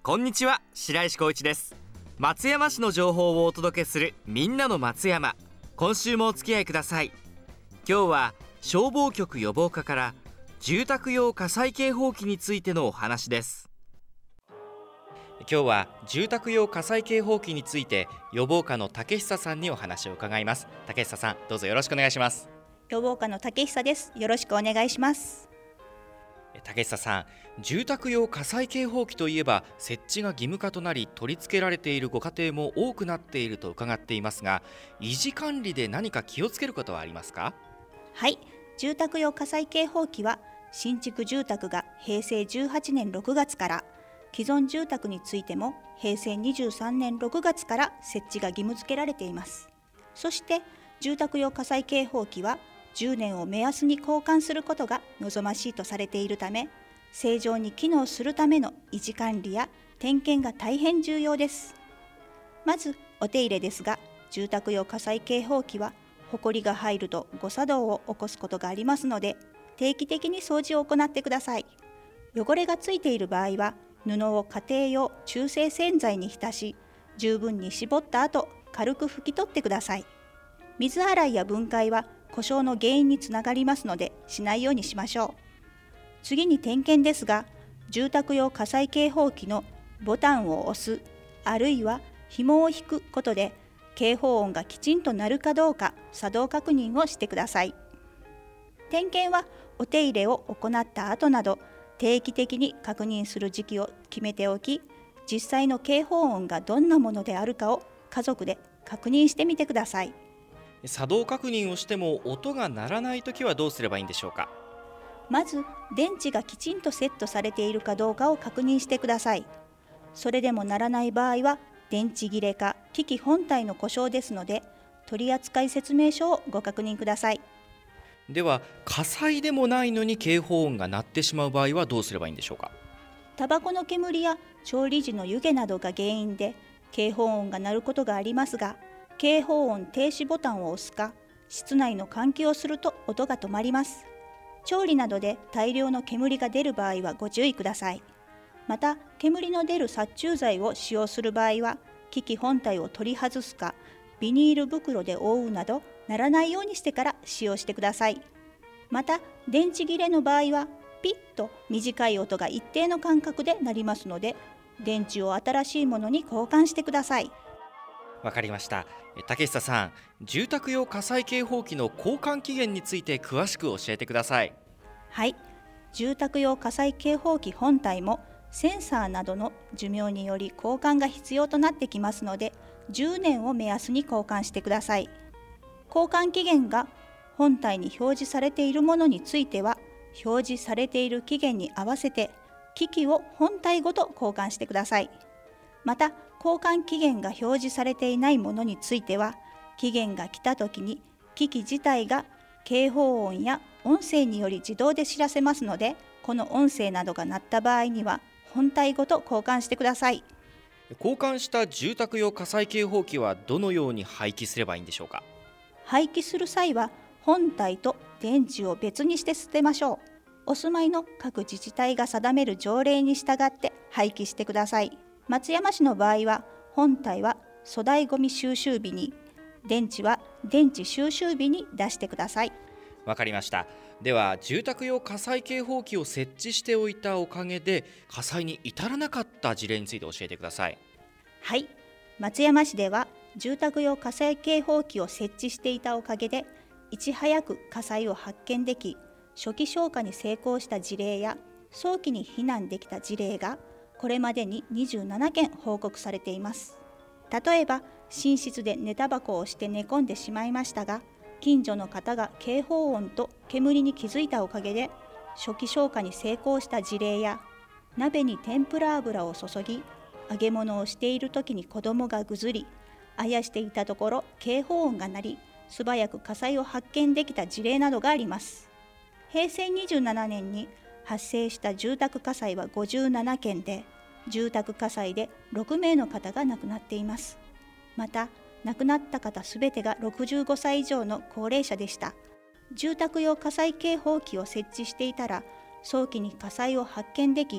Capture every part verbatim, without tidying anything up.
こんにちは、白石光一です。松山市の情報をお届けするみんなの松山。今週もお付き合いください。今日は消防局予防課から住宅用火災警報器についてのお話です。今日は住宅用火災警報器について予防課の竹久さんにお話を伺います。竹久さん、どうぞよろしくお願いします。 予防課の竹久です。よろしくお願いします。 竹久さん、住宅用火災警報器といえば設置が義務化となり取り付けられているご家庭も多くなっていると伺っていますが、維持管理で何か気をつけることはありますか？ はい、住宅用火災警報器は新築住宅がへいせいじゅうはちねんろくがつから、既存住宅についてもへいせいにじゅうさんねんろくがつから設置が義務付けられています。そして住宅用火災警報器はじゅうねんを目安に交換することが望ましいとされているため、正常に機能するための維持管理や点検が大変重要です。まずお手入れですが、住宅用火災警報器はほこりが入ると誤作動を起こすことがありますので、定期的に掃除を行ってください。汚れがついている場合は布を家庭用中性洗剤に浸し、十分に絞った後軽く拭き取ってください。水洗いや分解は故障の原因につながりますのでしないようにしましょう。次に点検ですが、住宅用火災警報器のボタンを押す、あるいは紐を引くことで警報音がきちんと鳴るかどうか作動確認をしてください。点検はお手入れを行った後など定期的に確認する時期を決めておき、実際の警報音がどんなものであるかを家族で確認してみてください。 作動確認をしても音が鳴らないときはどうすればいいんでしょうか？ まず電池がきちんとセットされているかどうかを確認してください。それでも鳴らない場合は電池切れか機器本体の故障ですので、取扱説明書をご確認ください。 では火災でもないのに警報音が鳴ってしまう場合はどうすればいいんでしょうか？ タバコの煙や調理時の湯気などが原因で警報音が鳴ることがありますが、警報音停止ボタンを押すか室内の換気をすると音が止まります。調理などで大量の煙が出る場合はご注意ください。また煙の出る殺虫剤を使用する場合は機器本体を取り外すかビニール袋で覆うなど鳴らないようにしてから使用してください。また電池切れの場合はピッと短い音が一定の間隔で鳴りますので、電池を新しいものに交換してください。 わかりました。竹久さん、住宅用火災警報器の交換期限について詳しく教えてください。 はい、住宅用火災警報器本体もセンサーなどの寿命により交換が必要となってきますので、じゅうねんを目安に交換してください。交換期限が本体に表示されているものについては、表示されている期限に合わせて機器を本体ごと交換してください。また交換期限が表示されていないものについては、期限が来た時に機器自体が警報音や音声により自動で知らせますので、この音声などが鳴った場合には本体ごと交換してください。 交換した住宅用火災警報器はどのように廃棄すればいいんでしょうか？ 廃棄する際は本体と電池を別にして捨てましょう。お住まいの各自治体が定める条例に従って廃棄してください。松山市の場合は本体は粗大ごみ収集日に、電池は電池収集日に出してください。 わかりました。では住宅用火災警報器を設置しておいたおかげで火災に至らなかった事例について教えてください。 はい、松山市では住宅用火災警報器を設置していたおかげでいち早く火災を発見でき、初期消火に成功した事例や早期に避難できた事例がこれまでににじゅうななけん報告されています。例えば寝室で寝タバコをして寝込んでしまいましたが、近所の方が警報音と煙に気づいたおかげで初期消火に成功した事例や、鍋に天ぷら油を注ぎ揚げ物をしている時に子供がぐずりあやしていたところ警報音が鳴り、素早く火災を発見できた事例などがあります。へいせいにじゅうななねんに発生した住宅火災はごじゅうななけんで、住宅火災でろくめいの方が亡くなっています。また亡くなった方すべてがろくじゅうごさい以上の高齢者でした。住宅用火災警報器を設置していたら早期に火災を発見でき、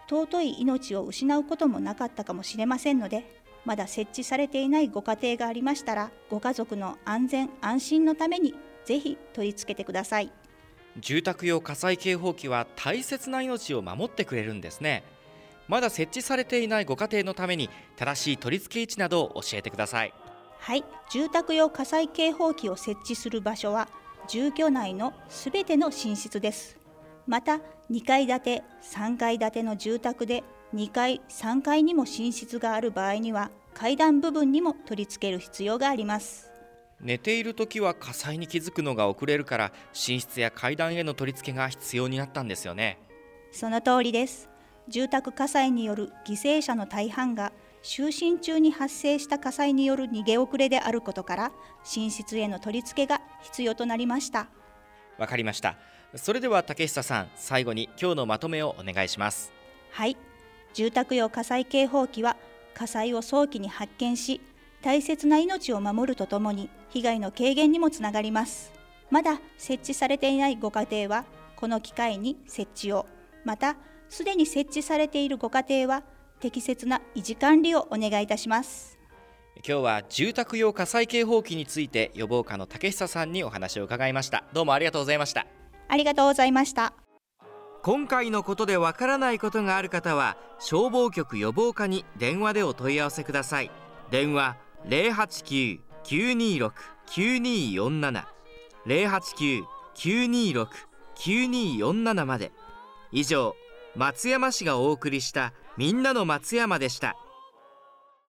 尊い命を失うこともなかったかもしれませんので、まだ設置されていないご家庭がありましたら、ご家族の安全安心のためにぜひ取り付けてください。 住宅用火災警報器は大切な命を守ってくれるんですね。まだ設置されていないご家庭のために正しい取り付け位置などを教えてください。 はい、住宅用火災警報器を設置する場所は住居内のすべての寝室です。またにかい建て、さんがい建ての住宅でにかい、さんがいにも寝室がある場合には階段部分にも取り付ける必要があります。 寝ているときは火災に気づくのが遅れるから、寝室や階段への取り付けが必要になったんですよね。 その通りです。住宅火災による犠牲者の大半が就寝中に発生した火災による逃げ遅れであることから、寝室への取り付けが必要となりました。 わかりました。それでは竹久さん、最後に今日のまとめをお願いします。 はい、住宅用火災警報器は火災を早期に発見し、大切な命を守るとともに被害の軽減にもつながります。まだ設置されていないご家庭はこの機会に設置を、またすでに設置されているご家庭は適切な維持管理をお願いいたします。 今日は住宅用火災警報器について予防課の竹久さんにお話を伺いました。どうもありがとうございました。 ありがとうございました。 今回のことでわからないことがある方は消防局予防課に電話でお問い合わせください。電話 ゼロはちきゅう きゅうにろく きゅうによんなな ゼロはちきゅう きゅうにろく きゅうによんななまで。以上、松山市がお送りしたみんなの松山でした。